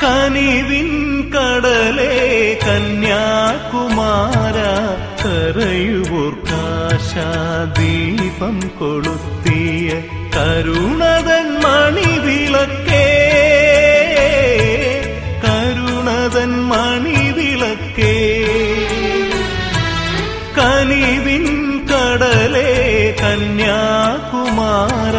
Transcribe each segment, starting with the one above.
കനിവിൻ കടലേ കന്യാകുമാര കരയുവോർക്കാശാദീപം കൊളുത്തിയ കരുണതൻ മണിവിളക്കേ, കരുണതൻ മണിവിളക്കേ. കനിവിൻ കടലേ കന്യാകുമാര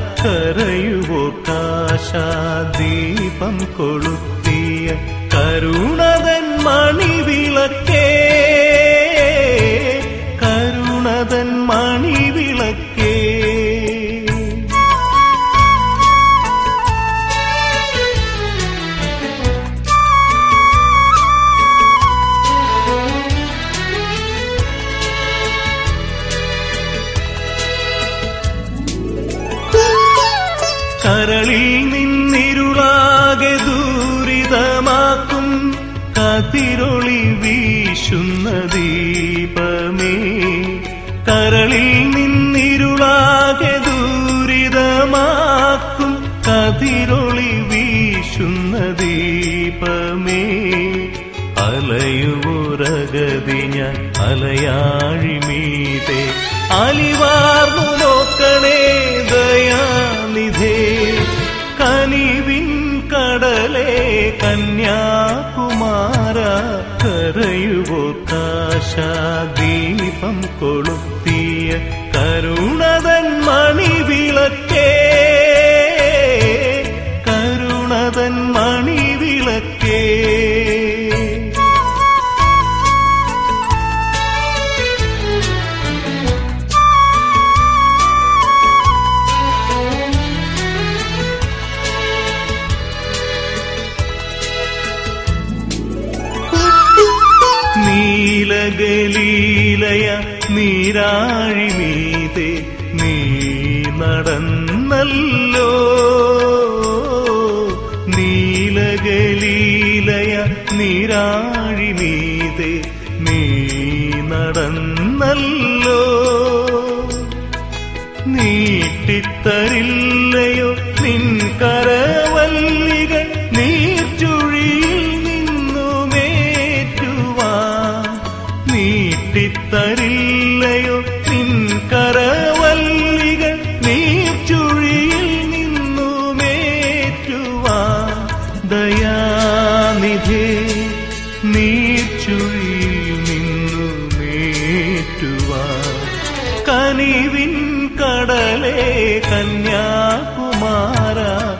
കരയുവോർക്കാശാദീപം കൊളുത്തിയ കരുണതൻ മണിവിളക്കേ, കരുണതൻ മണിവിളക്കേ. കരളിൽ നിന്നിരുളാകെ ദൂരിതമാക്കും കതിരൊളി വീശുന്ന ദീപമേ, കരളിൽ നിന്നിരുളാകെ ദൂരിതമാക്കും കതിരൊളി വീശുന്ന ദീപമേ. അലയുവൊരഗതി ഞാൻ അലയാഴിമീതെ അലിവാർന്നു നോക്കണേ ദയാനിധേ. കനിവിൻ കടലേ കന്യാകുമാര കരയുവോർക്കാശാദീപം കൊളുത്തിയ കരുണതൻ മണിവിളക്കേ, കരുണതൻ മണിവിളക്കേ. നീലഗലീലയ നീരാഴിമീതെ നീ നടന്നല്ലോ, നീലഗലീലയ നീരാഴിമീതെ നീ നടന്നല്ലോ. നീട്ടിത്തരില്ലയോ നിൻ കരവല്ലികൾ നീർച്ചുഴിയിൽ നിന്നുമേറ്റുവാൻ, നീട്ടിത്തരില്ലയോ നിൻ കരവല്ലികൾ നീർച്ചുഴിയിൽ നിന്നുമേറ്റുവാൻ. ദയാനിധേ നീർച്ചുഴിയിൽ നിന്നുമേറ്റുവാൻ. കനിവിൻ കടലേ കന്യാകുമാര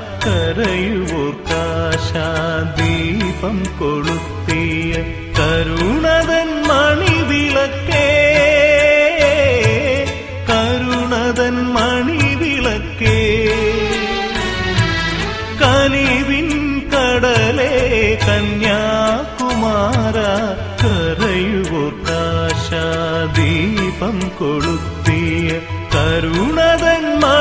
കരയുവോർക്കാശാദീപം കൊളുത്തിയ കരുണതൻ മണിവിളക്കേ, കരുണതൻ മണിവിളക്കേ. കനിവിൻ കടലേ കന്യാകുമാര കരയുവോർക്കാശാദീപം കൊളുത്തിയ കരുണതൻ